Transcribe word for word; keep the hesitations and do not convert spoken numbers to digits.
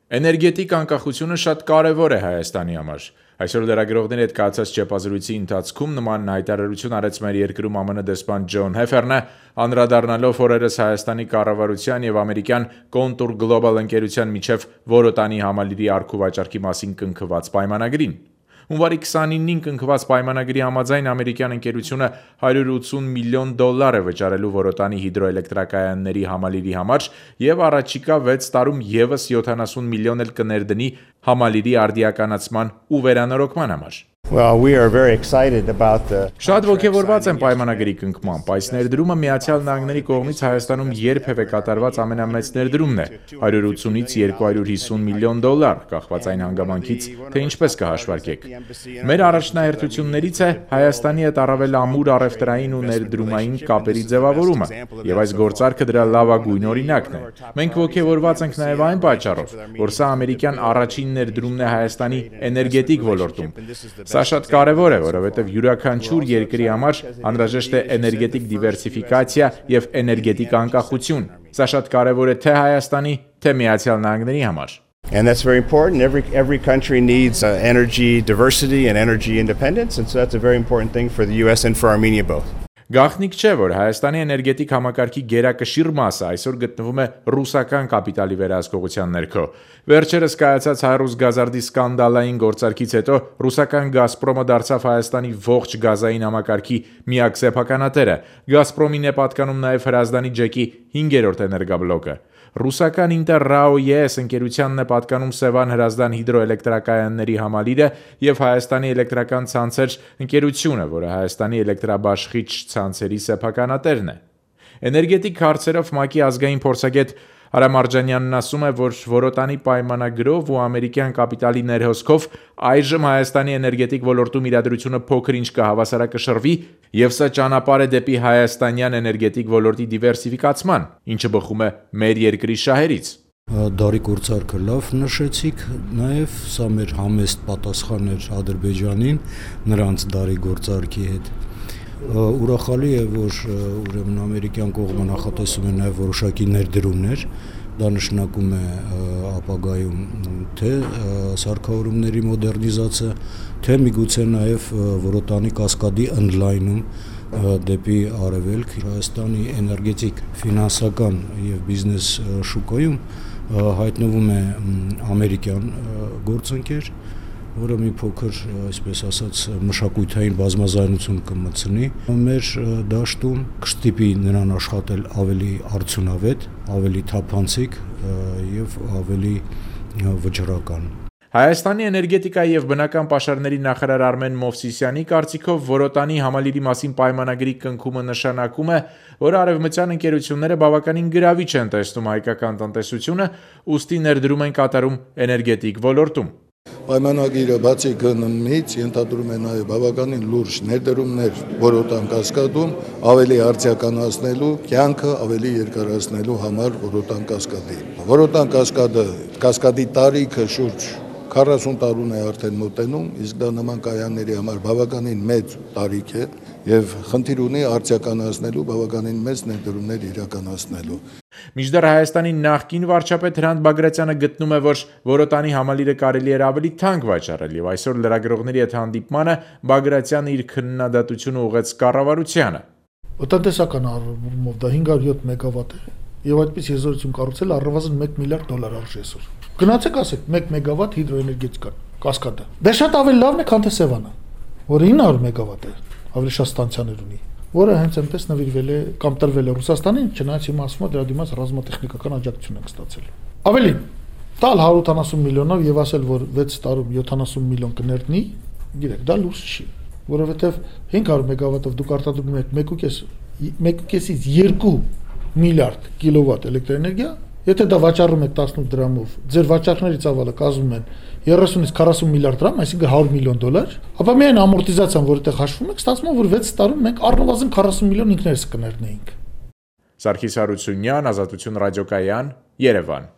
Էներգետիկ անկախությունը շատ կարևոր է Հայաստանի համար։ Այսօր լրագրողների հետ կայացած ճեպազրույցի ընթացքում նման հայտարարություն արեց մեր երկրում ԱՄՆ դեսպան Ջոն Հեֆերնը, անդրադառնալով օրերս Հայաստանի կառավարության եւ ամերիկյան Contour Global ընկերության միջև Որոտանի համալիրի առքուվաճառքի մասին կնքված պայմանագրին։ Հունվարի քսանինին կնքված պայմանագրի համաձայն ամերիկյան ընկերությունը հարյուր ութսուն միլիոն դոլար է վճարելու Որոտանի հիդրոէլեկտրակայանների համալիրի համար եւ առաջիկա վեց տարում եւս յոթանասուն միլիոն էլ կներդնի համալիրի արդիականացման ու վերանորոգման համար։ Well, we are very excited about the Շատ ոգևորված են պայմանագրի կնքմամբ, այս ներդրումը Միացյալ Նահանգների կողմից Հայաստանում երբևէ կատարված ամենամեծ ներդրումն է՝ հարյուր ութսունից երկու հարյուր հիսուն միլիոն դոլար, կախված այն հանգամանքից, թե ինչպես կհաշվարկեք։ Մեր առաջնահերթություններից է Հայաստանի հետ առավել ամուր առևտրային ու ներդրումային կապերի ձևավորումը, եւ այս գործարքը դրա լավագույն օրինակն է։ Մենք ոգևորված ենք նաեւ այն պատճառով, որ սա ամերիկյան առաջին ներդրումն է Հայաստանի էներգետիկ ոլորտում։ Սա շատ կարևոր է, որովհետև յուրաքանչյուր երկրի համար անհրաժեշտ է էներգետիկ դիվերսիֆիկացիա եւ էներգետիկ անկախություն։ Սա շատ կարևոր է թե Հայաստանի, թե Միացյալ Նահանգների համար։ And that's very important. Every every country needs uh, energy diversity and energy independence, and so that's a very important thing for the U S and for Armenia both. Գաղտնիք չէ, որ Հայաստանի էներգետիկ համակարգի գերակշիռ մասը այսօր գտնվում է ռուսական կապիտալի վերահսկողության ներքո։ Վերջերս կայացած Հայրուս գազարդի սկանդալային գործարքից հետո ռուսական Գազպրոմը դարձավ Հայաստանի ողջ գազային համակարգի միակ սեփականատերը։ Գազպրոմին է պատկանում նաև Հրազդանի ջեկի հինգերորդ էներգաբլոկը։ Ռուսական Ինտերրաո-ԵՍ ընկերությանն է պատկանում Սևան Հրազդան հիդրոէլեկտրակայանների համալիրը եւ Հայաստանի էլեկտրական ցանցեր ընկերությունը, որը Հայաստանի էլեկտրաբաշխիչ ցանցերի սեփականատերն է։ Էներգետիկ հարցերով ՄԱԿ-ի ազգային փորձագետ Արամ Արջանյանն ասում է, որ Որոտանի պայմանագրով ու ամերիկյան կապիտալի ներհոսքով այժմ Հայաստանի էներգետիկ ոլորտում իրադրությունը փոքր-ինչ կհավասարակշռվի եւ սա ճանապարհ է դեպի հայաստանյան էներգետիկ ոլորտի դիվերսիֆիկացման, ինչը բխում է մեր երկրի շահերից։ Դարի գործարքը լավ նշեցիք, նաև սա մեր համեստ պատասխան էր Ադրբեջանին նրանց դարի գործարքի հետ։ Ուրախալի է, որ ուրեմն ամերիկյան կողմը նախատեսում է նաև որոշակի ներդրումներ, դա նշանակում է ապագայում թե սարքավորումների մոդեռնիզացիա, թե միգուցե նաև Որոտանի կասկադի ընդլայնում դեպի արևելք։ Հայաստանի էներգետիկ, ֆինանսական եւ բիզնես շուկայում հայտնվում է ամերիկյան գործընկեր, որը մի փոքր, այսպես ասած, մշակութային բազմազանություն կմտցնի մեր դաշտում, կստիպի նրան աշխատել ավելի արդյունավետ, ավելի թափանցիկ եւ ավելի վճռական։ Հայաստանի էներգետիկայի եւ բնական պաշարների նախարար Արմեն Մովսիսյանի կարծիքով Որոտանի համալիրի մասին պայմանագրի կնքումը նշանակում է, որ արևմտյան ընկերությունները բավականին գրավիչ են տեսնում հայկական տնտեսությունը, ուստի ներդրում են կատարում էներգետիկ ոլորտում։ Պայմանագիրը բացի գնումից ենթադրում է նաև բավականին լուրջ ներդրումներ Որոտան կասկադում ավելի արդիականացնելու, կյանքը ավելի երկարացնելու համար Որոտան կասկադի։ Որոտան կասկադը, կասկադի տարիքը շուրջ քառասուն տարուն է արդեն մոտենում, իսկ դա նման կայանների համար բավականին մեծ տարիք է եւ խնդիր ունի արդիականացնելու, բավականին մեծ ներդրումներ իրականացնելու։ Մինչդեռ Հայաստանի նախկին վարչապետ Հրանտ Բագրատյանը գտնում է, որ Որոտանի համալիրը կարելի էր ավելի թանկ վաճառել եւ այսօր լրագրողների հետ հանդիպմանը Բագրատյանը իր քննադատությունը ուղղեց կառավարությանը։ Տնտեսական առումով դա հինգ հարյուր յոթ մեգավատ է եւ այդպես հզորություն կառուցել առնվազն մեկ միլիարդ դոլար արժի այսօր։ Գնացեք ասեք մեկ մեգավատ հիդրոէներգետիկա կասկադը։ Դե շատ ավելի լավն է, քան թե Սևանը, որը ինը հարյուր մեգավատ է, ավելի շատ ստանցիաներ ունի, որը հենց այնպես նվիրվել է կամ տրվել է Ռուսաստանին, չնայած հիմա ասում է դրա դիմաց ռազմատեխնիկական աջակցություն ենք ստացել։ Ավելին, տալ հարյուր ութանասուն միլիոնով եւ ասել, որ վեց տարում յոթանասուն միլիոն կներդնի, գիտեք, դա լուրջ չի, որովհետեւ հինգ հարյուր մեգավատով դուք արտադրում եք մեկ ու կեսից երկու միլիարդ կիլովատ էլեկտրոէներգիա, եթե դա վաճառում եք տասնութ դրամով, ձեր վաճառքների ծավալը կազմում են երեսունից քառասուն միլիարդ դրամ, այսինքն հարյուր միլիոն դոլար, ապա միայն ամորտիզացիան, որ այդտեղ հաշվում եք, ստացվում է, որ վեց տարում մենք առնվազն քառասուն միլիոն ինքներս կներդնեինք։ Սարգիս Հարությունյան, Ազատություն ռադիոկայան, Երևան։